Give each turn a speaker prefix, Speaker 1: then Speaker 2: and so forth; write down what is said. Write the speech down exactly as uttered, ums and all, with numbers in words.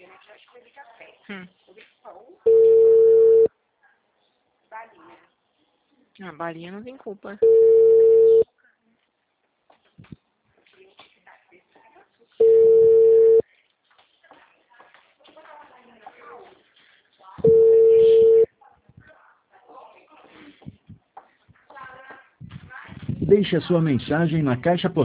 Speaker 1: Hum. A balinha não tem culpa.
Speaker 2: Deixe a sua mensagem na caixa postal.